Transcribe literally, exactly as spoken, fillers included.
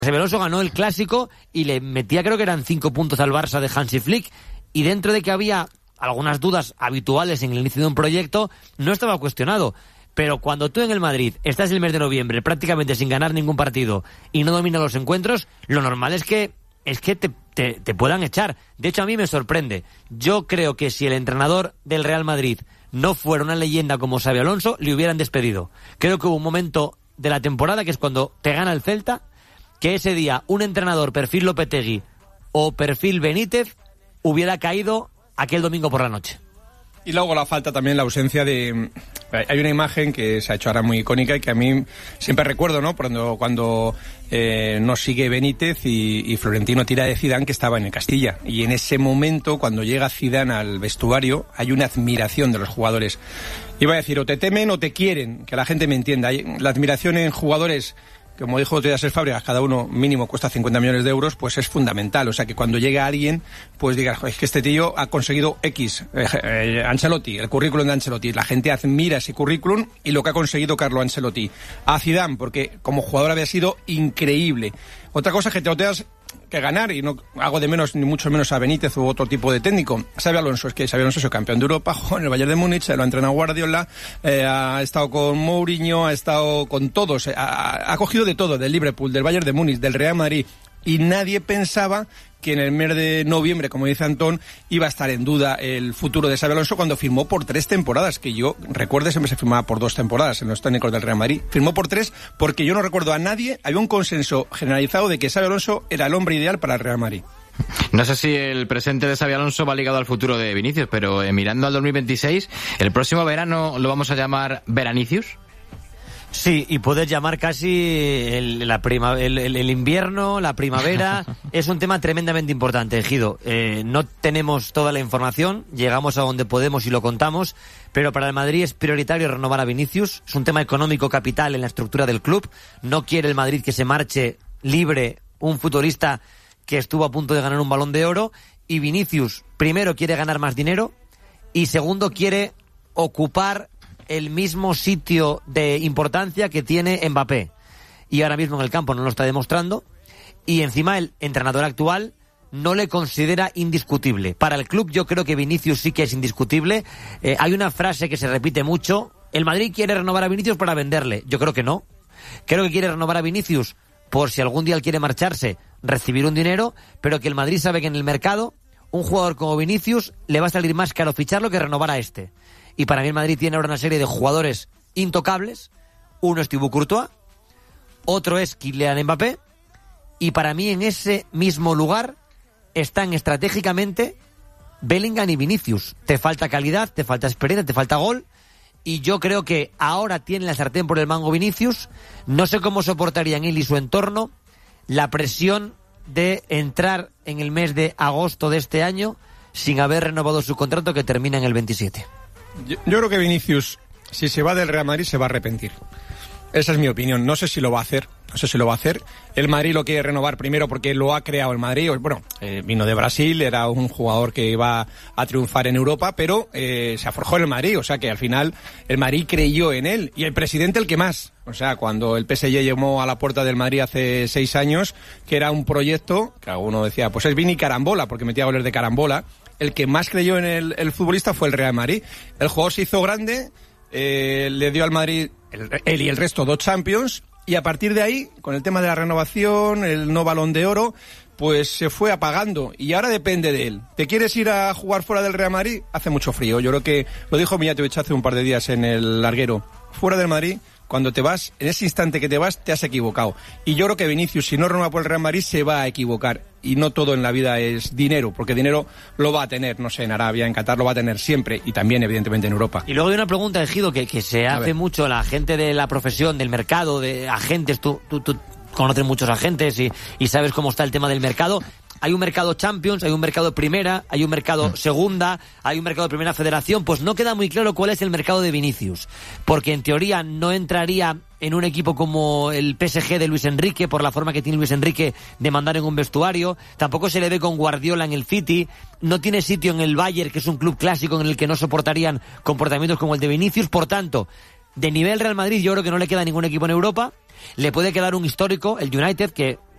Xabi Alonso ganó el Clásico y le metía, creo que eran cinco puntos al Barça de Hansi Flick, y dentro de que había algunas dudas habituales en el inicio de un proyecto, no estaba cuestionado. Pero cuando tú en el Madrid estás el mes de noviembre prácticamente sin ganar ningún partido y no dominas los encuentros, lo normal es que es que te, te, te puedan echar. De hecho, a mí me sorprende. Yo creo que si el entrenador del Real Madrid no fuera una leyenda como Xabi Alonso, le hubieran despedido. Creo que hubo un momento de la temporada, que es cuando te gana el Celta, que ese día un entrenador perfil Lopetegui o perfil Benítez hubiera caído aquel domingo por la noche. Y luego la falta también, la ausencia de... Hay una imagen que se ha hecho ahora muy icónica y que a mí siempre recuerdo, ¿no? Cuando, cuando eh, nos sigue Benítez y, y Florentino tira de Zidane, que estaba en el Castilla. Y en ese momento, cuando llega Zidane al vestuario, hay una admiración de los jugadores. Iba a decir, o te temen o te quieren, que la gente me entienda. Hay la admiración en jugadores... Como dijo otro día Cesc Fábregas, cada uno mínimo cuesta cincuenta millones de euros, pues es fundamental. O sea, que cuando llega alguien, pues digas, es que este tío ha conseguido X, eh, eh, Ancelotti, el currículum de Ancelotti. La gente admira ese currículum y lo que ha conseguido Carlo Ancelotti. A Zidane, porque como jugador había sido increíble. Otra cosa es que te lo tengas que ganar, y no hago de menos ni mucho menos a Benítez u otro tipo de técnico. Xabi Alonso, es que Xabi Alonso es el campeón de Europa, jugó en el Bayern de Múnich, lo ha entrenado Guardiola, eh, ha estado con Mourinho, ha estado con todos, ha, ha cogido de todo, del Liverpool, del Bayern de Múnich, del Real Madrid, y nadie pensaba que en el mes de noviembre, como dice Antón, iba a estar en duda el futuro de Xabi Alonso cuando firmó por tres temporadas, que yo recuerdo siempre se firmaba por dos temporadas en los técnicos del Real Madrid. Firmó por tres porque yo no recuerdo a nadie, había un consenso generalizado de que Xabi Alonso era el hombre ideal para el Real Madrid. No sé si el presente de Xabi Alonso va ligado al futuro de Vinicius, pero eh, mirando al dos mil veintiséis, el próximo verano lo vamos a llamar Veranicius. Sí, y puedes llamar casi el, la prima, el, el, el invierno, la primavera. Es un tema tremendamente importante, Ejido. Eh, no tenemos toda la información, llegamos a donde podemos y lo contamos, pero para el Madrid es prioritario renovar a Vinicius. Es un tema económico capital en la estructura del club. No quiere el Madrid que se marche libre un futbolista que estuvo a punto de ganar un Balón de Oro, y Vinicius, primero, quiere ganar más dinero, y segundo, quiere ocupar el mismo sitio de importancia que tiene Mbappé. Y ahora mismo en el campo no lo está demostrando, y encima el entrenador actual no le considera indiscutible. Para el club yo creo que Vinicius sí que es indiscutible. Eh, hay una frase que se repite mucho: el Madrid quiere renovar a Vinicius para venderle. Yo creo que no. Creo que quiere renovar a Vinicius por si algún día él quiere marcharse, recibir un dinero, pero que el Madrid sabe que en el mercado un jugador como Vinicius le va a salir más caro ficharlo que renovar a este. Y para mí el Madrid tiene ahora una serie de jugadores intocables. Uno es Thibaut Courtois, otro es Kylian Mbappé, y para mí en ese mismo lugar están estratégicamente Bellingham y Vinicius. Te falta calidad, te falta experiencia, te falta gol, y yo creo que ahora tiene la sartén por el mango Vinicius. No sé cómo soportarían él y su entorno la presión de entrar en el mes de agosto de este año sin haber renovado su contrato, que termina en el veintisiete. Yo, yo creo que Vinicius, si se va del Real Madrid, se va a arrepentir. Esa es mi opinión. No sé si lo va a hacer. No sé si lo va a hacer. El Madrid lo quiere renovar primero porque lo ha creado el Madrid. Bueno, eh, vino de Brasil, era un jugador que iba a triunfar en Europa, pero eh, se aforjó en el Madrid. O sea que al final el Madrid creyó en él. Y el presidente el que más. O sea, cuando el P S G llamó a la puerta del Madrid hace seis años, que era un proyecto, que alguno decía, pues es Vini Carambola, porque metía goles de carambola. El que más creyó en el, el futbolista fue el Real Madrid. El jugador se hizo grande, eh, le dio al Madrid, el, él y el resto, dos Champions, y a partir de ahí, con el tema de la renovación, el no Balón de Oro, pues se fue apagando, y ahora depende de él. ¿Te quieres ir a jugar fuera del Real Madrid? Hace mucho frío. Yo creo que lo dijo Mijatovic hace un par de días en el larguero. Fuera del Madrid, cuando te vas, en ese instante que te vas, te has equivocado. Y yo creo que Vinicius, si no renueva por el Real Madrid, se va a equivocar. Y no todo en la vida es dinero, porque dinero lo va a tener, no sé, en Arabia, en Qatar lo va a tener siempre, y también evidentemente en Europa. Y luego hay una pregunta, Ejido, que, que se hace mucho la gente de la profesión, del mercado, de agentes. Tú, tú, tú conoces muchos agentes y, y sabes cómo está el tema del mercado. Hay un mercado Champions, hay un mercado Primera, hay un mercado Segunda, hay un mercado Primera Federación. Pues no queda muy claro cuál es el mercado de Vinicius, porque en teoría no entraría en un equipo como el P S G de Luis Enrique, por la forma que tiene Luis Enrique de mandar en un vestuario. Tampoco se le ve con Guardiola en el City. No tiene sitio en el Bayern, que es un club clásico en el que no soportarían comportamientos como el de Vinicius. Por tanto, de nivel Real Madrid yo creo que no le queda ningún equipo en Europa. Le puede quedar un histórico, el United, que